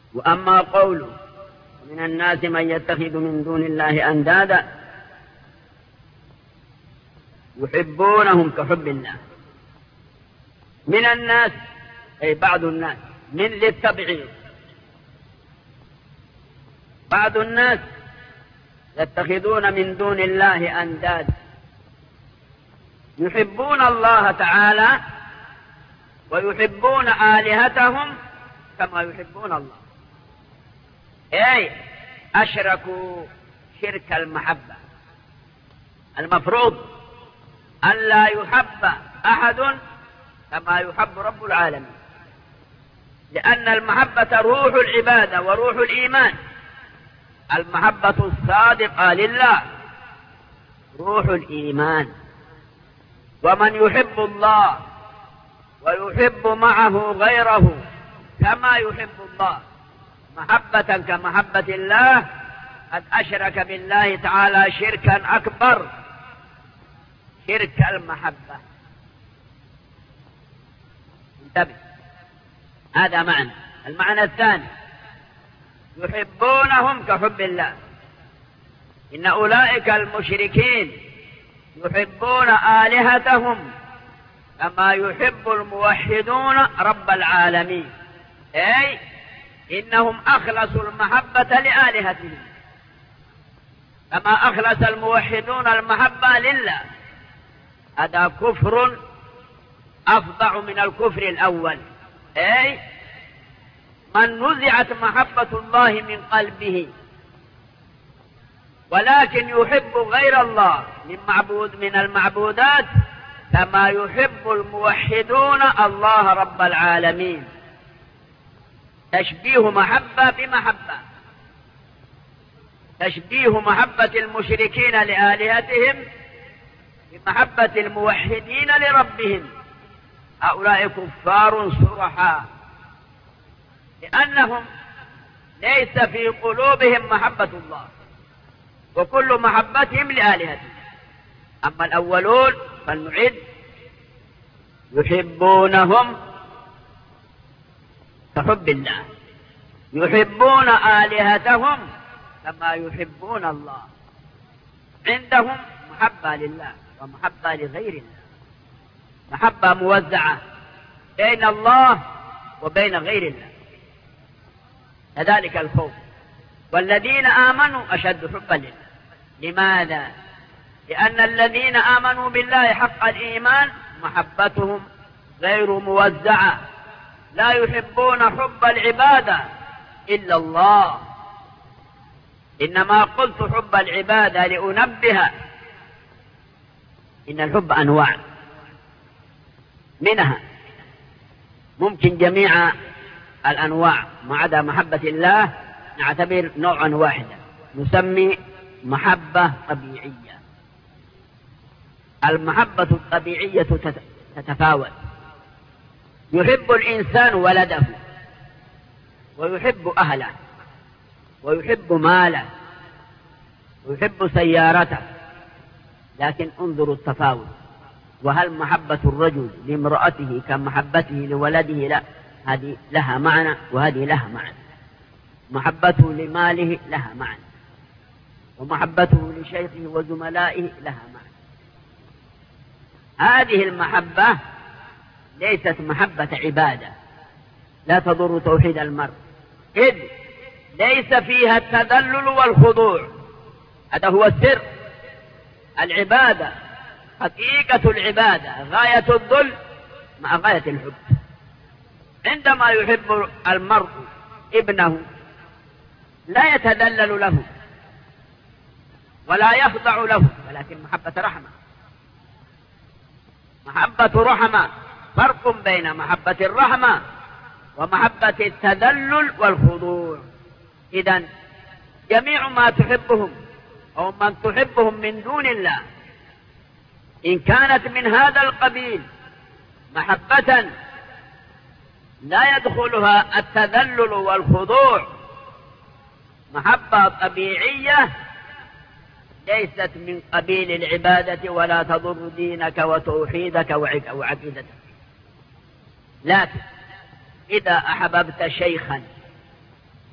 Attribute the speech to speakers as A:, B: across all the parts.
A: وأما قوله من الناس من يتخذ من دون الله أندادا يحبونهم كحب الله. من الناس أي بعض الناس، من للتبعيض، بعض الناس يتخذون من دون الله أنداد يحبون الله تعالى ويحبون آلهتهم كما يحبون الله، أي أشركوا شرك المحبة. المفروض ألا يحب أحد كما يحب رب العالمين، لأن المحبة روح العبادة وروح الإيمان. المحبة الصادقة لله روح الإيمان. ومن يحب الله ويحب معه غيره كما يحب الله محبة كمحبة الله قد أشرك بالله تعالى شركا أكبر، شرك المحبة. انتبه، هذا معنى. المعنى الثاني يحبونهم كحب الله. إن أولئك المشركين يحبون آلهتهم كما يحب الموحدون رب العالمين، أي إنهم أخلصوا المحبة لآلهتهم كما أخلص الموحدون المحبة لله. هذا كفر أفظع من الكفر الأول، أي من نزعت محبة الله من قلبه ولكن يحب غير الله من المعبودات كما يحب الموحدون الله رب العالمين. تشبيه محبة بمحبة، تشبيه محبة المشركين لآلهتهم بمحبة الموحدين لربهم. هؤلاء كفار صرحاء، لأنهم ليس في قلوبهم محبة الله وكل محبتهم لآلهتهم. أما الأولون فلنعد يحبونهم كحب الله، يحبون آلهتهم كما يحبون الله. عندهم محبة لله ومحبة لغير الله، محبة موزعة بين الله وبين غير الله. كذلك الخوف. والذين آمنوا أشد حبا لله. لماذا؟ لأن الذين آمنوا بالله حق الإيمان محبتهم غير موزعة، لا يحبون حب العبادة إلا الله. إنما قلت حب العبادة لأنبه إن الحب أنواع، منها ممكن جميع الأنواع ما عدا محبة الله نعتبر نوعا واحدا، نسمي محبة طبيعية. المحبة الطبيعية تتفاوت. يحب الإنسان ولده ويحب أهله ويحب ماله ويحب سيارته، لكن انظروا التفاوت. وهل محبة الرجل لامرأته كمحبته لولده؟ لا، هذه لها معنى وهذه لها معنى. محبته لماله لها معنى، ومحبته لشيخه وزملائه لها معنى. هذه المحبة ليست محبة عبادة، لا تضر توحيد المرء، إذ ليس فيها التذلل والخضوع. هذا هو السر. العبادة حقيقة العبادة غاية الذل مع غاية الحب. عندما يحب المرء ابنه لا يتذلل له ولا يخضع له، ولكن محبة رحمة. محبة رحمة، فرق بين محبة الرحمة ومحبة التذلل والخضوع. إذن جميع ما تحبهم أو من تحبهم من دون الله إن كانت من هذا القبيل محبة لا يدخلها التذلل والخضوع، محبة طبيعية ليست من قبيل العبادة ولا تضر دينك وتوحيدك وعقيدتك. لكن إذا أحببت شيخا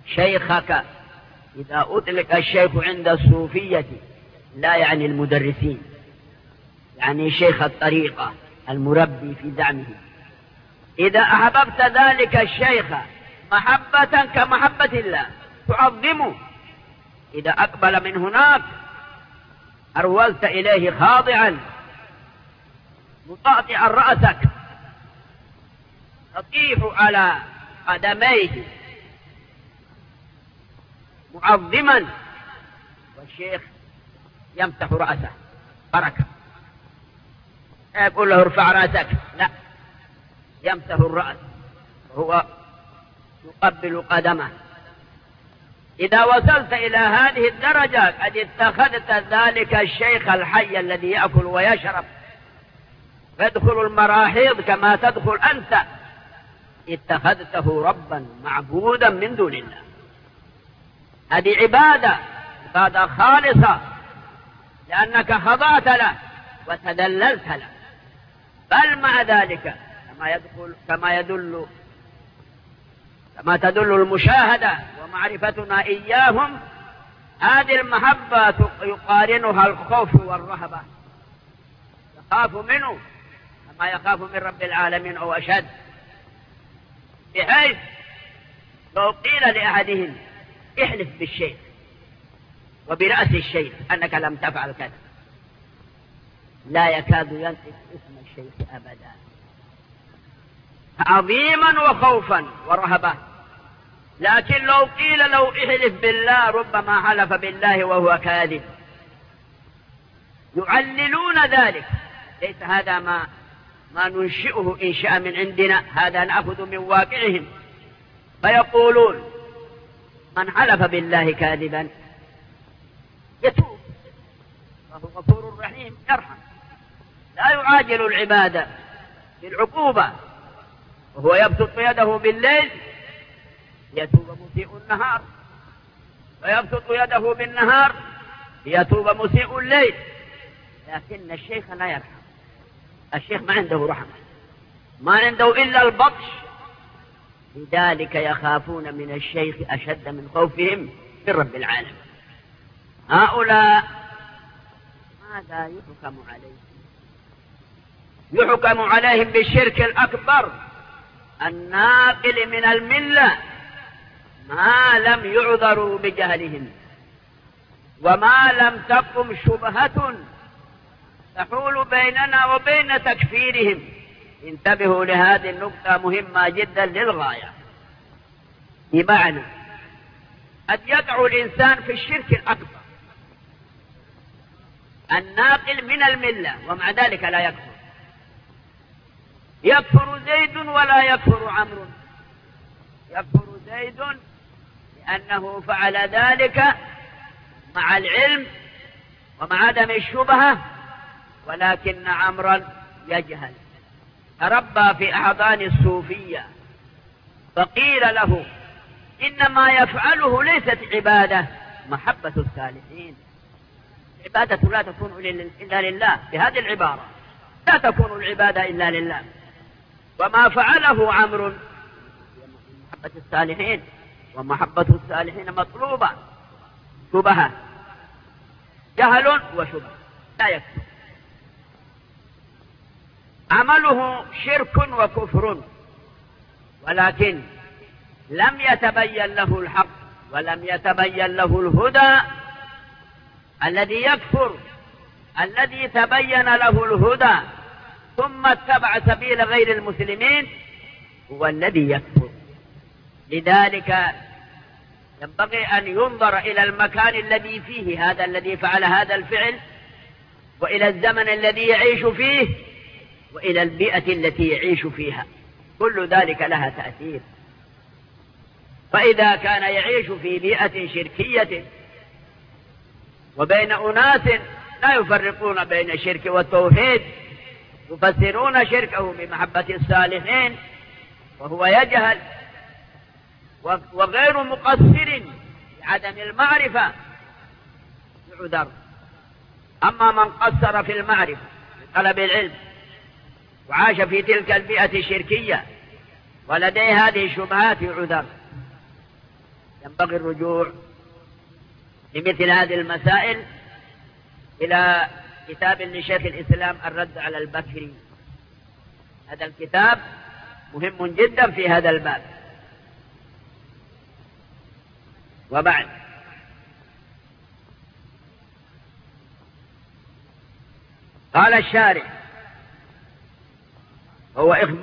A: شيخك. إذا أطلق الشيخ عند الصوفية لا يعني المدرسين، يعني شيخ الطريقة المربي في زعمه. إذا أحببت ذلك الشيخ محبة كمحبة الله تعظمه، إذا أقبل من هناك أرولت إليه خاضعا مطاطعا رأسك، تطيح على قدميه معظما، والشيخ يمسح رأسه بركة، يقول له ارفع رأسك، لا، يمسح الرأس وهو يقبل قدمه. إذا وصلت إلى هذه الدرجة قد اتخذت ذلك الشيخ الحي الذي يأكل ويشرب يدخل المراحيض كما تدخل أنت، اتخذته ربا معبودا من دون الله. هذه عبادة خالصة، لأنك خضعت له وتذللت له. بل مع ذلك كما تدل المشاهدة ومعرفتنا إياهم، هذه المحبة يقارنها الخوف والرهبة، يخاف منه كما يخاف من رب العالمين أو أشد، بحيث لو قيل لأحدهم احلف بالشيخ وبرأس الشيخ أنك لم تفعل كذا لا يكاد ينطق اسم الشيخ أبدا، عظيما وخوفا ورهبة. لكن لو قيل لو احلف بالله ربما حلف بالله وهو كاذب، يعللون ذلك. ليس هذا ما ننشئه إنشاء من عندنا، هذا نأخذ من واقعهم. فيقولون من حلف بالله كاذبا يتوب، فهو غفور رحيم يرحم، لا يعاجل العبادة بالعقوبة، وهو يبسط يده بالليل ليتوب مسيء النهار، ويبسط يده بالنهار ليتوب مسيء الليل. لكن الشيخ لا يرحم، الشيخ ما عنده رحمة، ما عنده إلا البطش. لذلك يخافون من الشيخ أشد من خوفهم من رب العالمين. هؤلاء ماذا يحكم عليهم؟ يحكم عليهم بالشرك الأكبر الناقل من الملة، ما لم يعذروا بجهلهم وما لم تقم شبهة تحول بيننا وبين تكفيرهم. انتبهوا لهذه النقطة مهمة جدا للغاية. بمعنى قد يقع الإنسان في الشرك الأكبر الناقل من الملة ومع ذلك لا يكفر. يكفر زيد ولا يكفر عمرو، يكفر زيد لأنه فعل ذلك مع العلم ومع عدم الشبهة، ولكن عمرا يجهل، تربى في أحضان الصوفية، فقيل له إنما يفعله ليست عبادة، محبة الصالحين. عبادة لا تكون إلا لله، بهذه العبارة لا تكون العبادة إلا لله. وما فعله عمرو محبة الصالحين، ومحبة الصالحين مطلوبة. شبهة، جهل وشبهة لا يكفر. عمله شرك وكفر، ولكن لم يتبين له الحق ولم يتبين له الهدى. الذي يكفر الذي تبين له الهدى ثم اتبع سبيل غير المسلمين هو الذي يكفر. لذلك ينبغي أن ينظر إلى المكان الذي فيه هذا الذي فعل هذا الفعل، وإلى الزمن الذي يعيش فيه، وإلى البيئة التي يعيش فيها، كل ذلك لها تأثير. فإذا كان يعيش في بيئة شركية وبين أناس لا يفرقون بين الشرك والتوحيد، يفسرون شركه بمحبة الصالحين وهو يجهل وغير مقصر بعدم المعرفة، يعذر. أما من قصر في المعرفة بطلب العلم وعاش في تلك البيئة الشركية ولديه هذه الشبهات يعذر. ينبغي الرجوع في مثل هذه المسائل إلى كتاب لشيخ الإسلام الرد على البكري. هذا الكتاب مهم جدا في هذا الباب. وبعد، قال الشارع هو